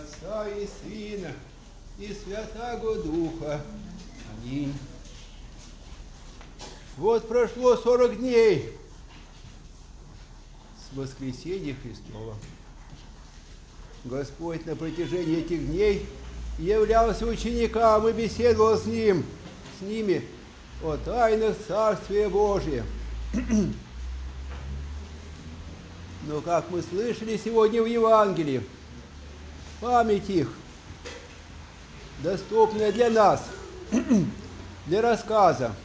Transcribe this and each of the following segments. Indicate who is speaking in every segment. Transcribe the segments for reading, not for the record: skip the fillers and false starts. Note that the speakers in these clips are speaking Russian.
Speaker 1: Отца и Сына, и Святаго Духа. Аминь. Вот прошло 40 дней с воскресения Христова. Господь на протяжении этих дней являлся ученикам и беседовал с ними о тайнах Царствия Божия. Но, как мы слышали сегодня в Евангелии, память их, доступная для нас, для рассказа.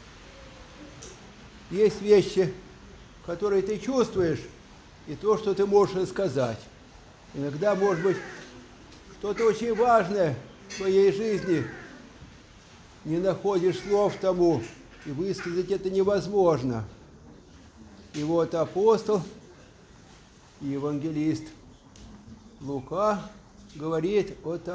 Speaker 1: Есть вещи, которые ты чувствуешь, и то, что ты можешь рассказать. Иногда, может быть, что-то очень важное в твоей жизни, не находишь слов тому, и высказать это невозможно. И вот апостол и евангелист Лука говорит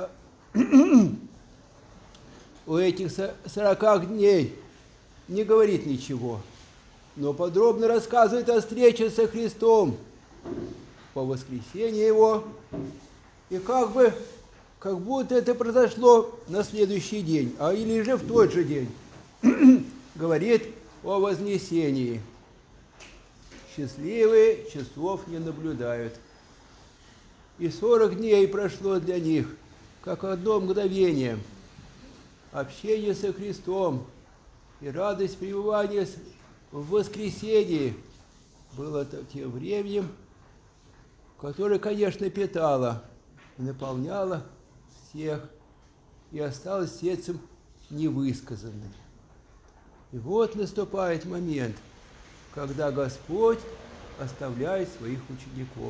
Speaker 1: о этих 40 дней, не говорит ничего, но подробно рассказывает о встрече со Христом, по воскресенье Его, и как будто это произошло на следующий день, или же в тот же день, говорит о вознесении. Счастливые часов не наблюдают. И 40 дней прошло для них, как одно мгновение. Общение со Христом и радость пребывания в воскресении было тем временем, которое, конечно, питало и наполняло всех, и осталось сердцем невысказанным. И вот наступает момент, когда Господь оставляет своих учеников.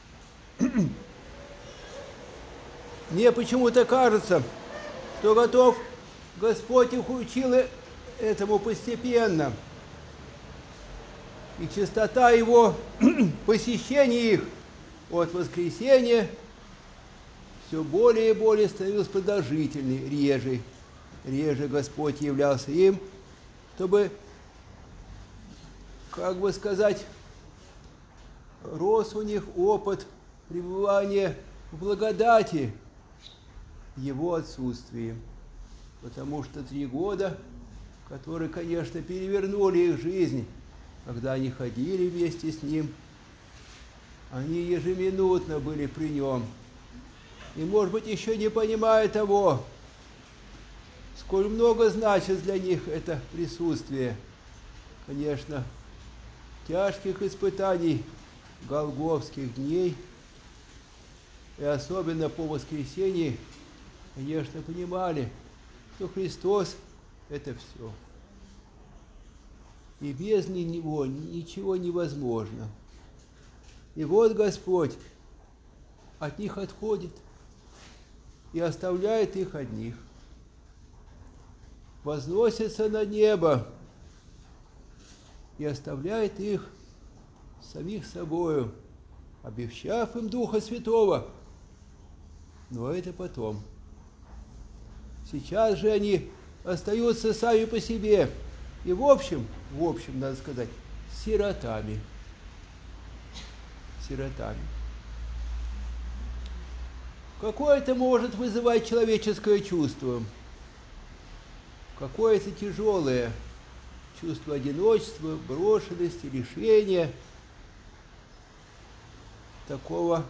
Speaker 1: Мне почему-то кажется, что Господь их учил этому постепенно. И частота Его посещения их от воскресения все более и более становилась продолжительной, реже Господь являлся им, чтобы, рос у них опыт пребывания в благодати Его отсутствии. Потому что 3 года, которые, конечно, перевернули их жизнь, когда они ходили вместе с Ним, они ежеминутно были при Нем. И, может быть, еще не понимая того, сколь много значит для них это присутствие, конечно, тяжких испытаний, голгофских дней, и особенно по воскресенье, конечно, понимали, что Христос – это все. И без Него ничего невозможно. И вот Господь от них отходит и оставляет их одних. Возносится на небо и оставляет их самих собою, обещав им Духа Святого. Но это потом. Сейчас же они остаются сами по себе. И в общем, надо сказать, сиротами. Какое это может вызывать человеческое чувство? Какое-то тяжелое чувство одиночества, брошенности, лишения, такого,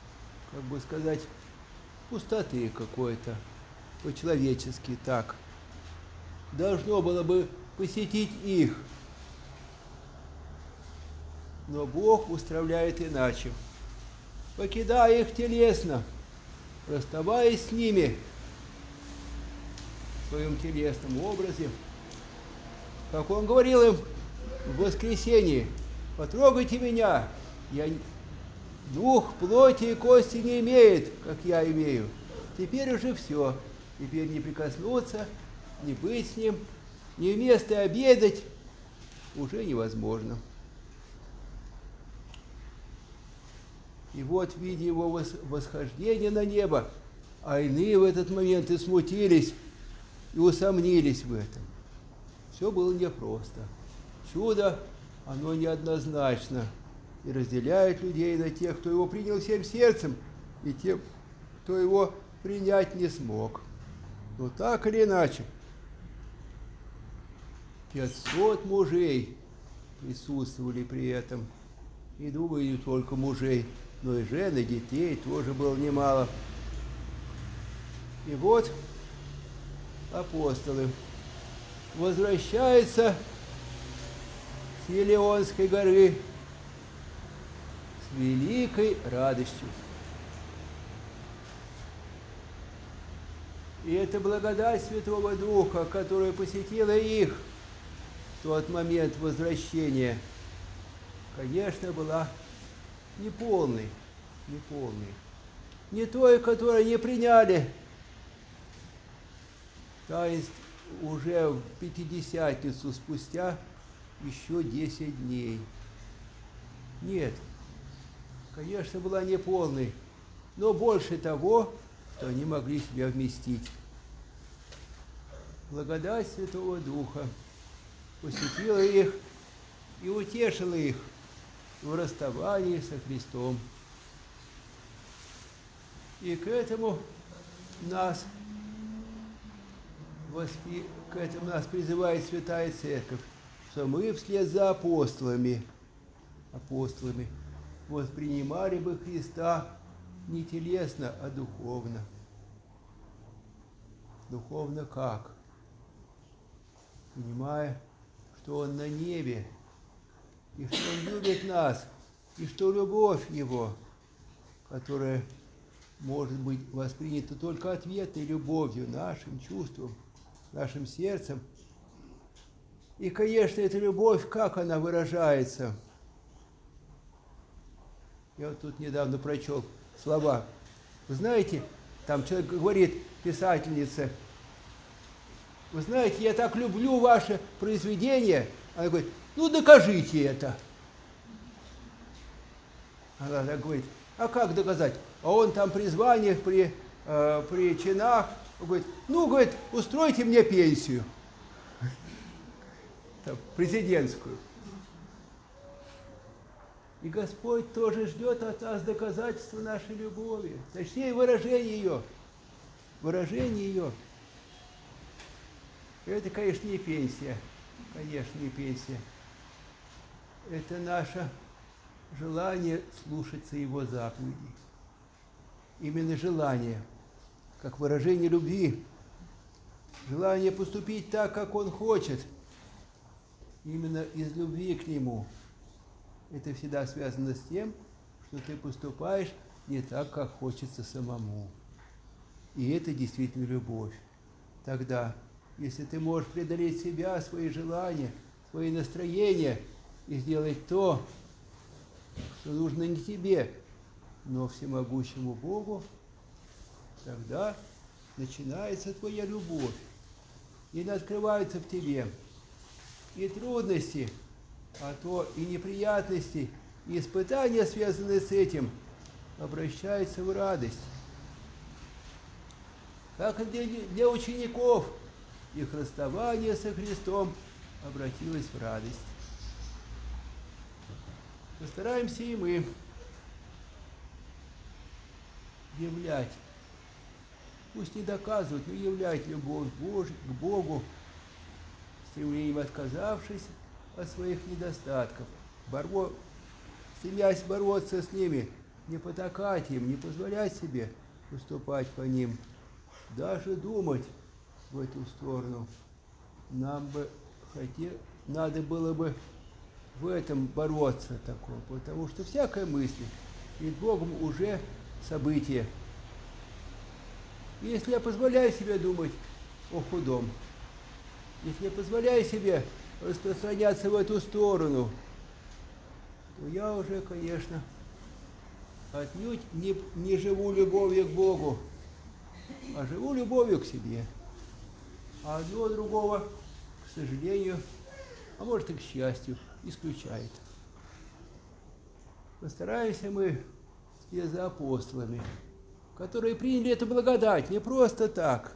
Speaker 1: пустоты какой-то, по-человечески так. Должно было бы посетить их. Но Бог устроляет иначе. Покидая их телесно, расставаясь с ними в своем телесном образе, как Он говорил им в воскресенье: «Потрогайте меня, дух плоти и кости не имеет, как я имею». Теперь уже все. Теперь не прикоснуться, не быть с Ним, не вместе обедать уже невозможно. И вот, видя Его восхождение на небо, а иные в этот момент и смутились, и усомнились в этом. Все было непросто. Чудо, оно неоднозначно, и разделяет людей на тех, кто Его принял всем сердцем, и тем, кто его принять не смог. Но так или иначе, 500 мужей присутствовали при этом. И, думаю, не только мужей, но и жен, и детей тоже было немало. И вот апостолы возвращаются с Елеонской горы с великой радостью. И эта благодать Святого Духа, которая посетила их в тот момент возвращения, конечно, была неполной. Не той, которую не приняли таинств уже в Пятидесятницу спустя еще 10 дней. Нет, конечно, была неполной, но больше того, что они могли себя вместить. Благодать Святого Духа посетила их и утешила их в расставании со Христом. И к этому нас призывает Святая Церковь, что мы вслед за апостолами воспринимали бы Христа не телесно, а духовно. Духовно как? Понимая, что Он на небе, и что Он любит нас, и что любовь Его, которая может быть воспринята только ответной любовью, нашим чувством, нашим сердцем. И, конечно, эта любовь, как она выражается? Я вот тут недавно прочел слова. Вы знаете, там человек говорит, писательница, вы знаете, я так люблю ваше произведение. Она говорит, ну докажите это. Она так говорит, а как доказать? А он там при званиях, при чинах, говорит, ну, говорит, устройте мне пенсию. Там, президентскую. И Господь тоже ждет от нас доказательства нашей любови. Точнее, выражение ее. Выражение ее. Это, конечно, не пенсия. Конечно, не пенсия. Это наше желание слушаться Его заповедей. Именно желание, как выражение любви. Желание поступить так, как Он хочет. Именно из любви к Нему. Это всегда связано с тем, что ты поступаешь не так, как хочется самому. И это действительно любовь. Тогда, если ты можешь преодолеть себя, свои желания, свои настроения и сделать то, что нужно не тебе, но всемогущему Богу, тогда начинается твоя любовь. И открывается в тебе и трудности, а то и неприятности, и испытания, связанные с этим, обращаются в радость. Как и для учеников, их расставание со Христом обратилось в радость. Постараемся и мы являть, пусть не доказывать, но являть любовь к Богу, стремлением отказавшись от своих недостатков, стремясь бороться с ними, не потакать им, не позволять себе уступать по ним, даже думать в эту сторону. Надо было бы в этом бороться такое, потому что всякая мысль перед Богом уже событие. И если я позволяю себе думать о худом, если я позволяю себе распространяться в эту сторону, то я уже, конечно, отнюдь не живу любовью к Богу, а живу любовью к себе. А одно другого, к сожалению, а может и к счастью, исключает. Постараемся мы вслед за апостолами, которые приняли эту благодать не просто так,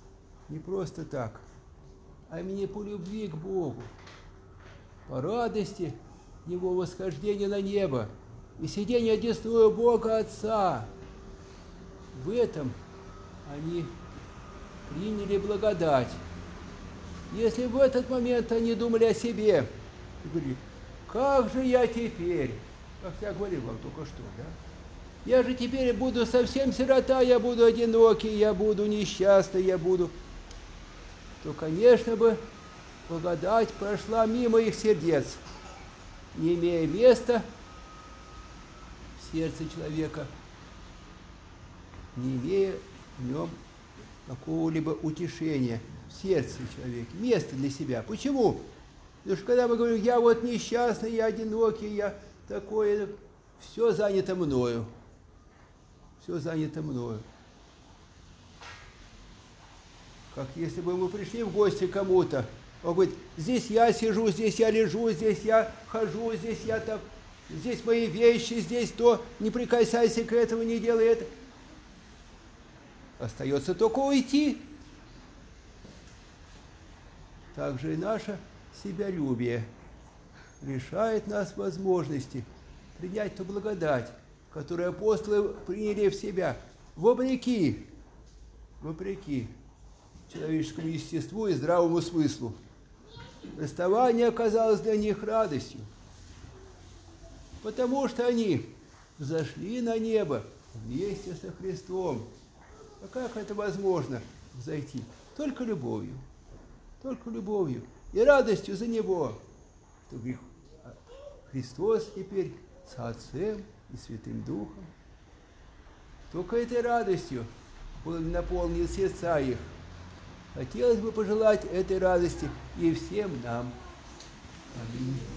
Speaker 1: а именно по любви к Богу, по радости Его восхождения на небо и сидения одесную Бога Отца. в этом они приняли благодать. Если в этот момент они думали о себе, и говорили, как же я теперь, как я говорил вам только что, да? Я же теперь буду совсем сирота, я буду одинокий, я буду несчастный, я буду... То, конечно бы, благодать прошла мимо их сердец, не имея места в сердце человека, не имея в нем какого-либо утешения в сердце человека, место для себя. Почему? Потому что когда мы говорим, я вот несчастный, я одинокий, я такой, все занято мною. Все занято мною. Как если бы мы пришли в гости к кому-то, он говорит, здесь я сижу, здесь я лежу, здесь я хожу, здесь я так, здесь мои вещи, здесь то, не прикасайся к этому, не делай это. Остается только уйти. Также и наше себялюбие лишает нас возможности принять ту благодать, которую апостолы приняли в себя, вопреки человеческому естеству и здравому смыслу. Расставание оказалось для них радостью, потому что они взошли на небо вместе со Христом. А как это возможно взойти? Только любовью и радостью за Него, что Христос теперь с Отцем и Святым Духом. Только этой радостью наполнит сердца их. Хотелось бы пожелать этой радости и всем нам. Аминь.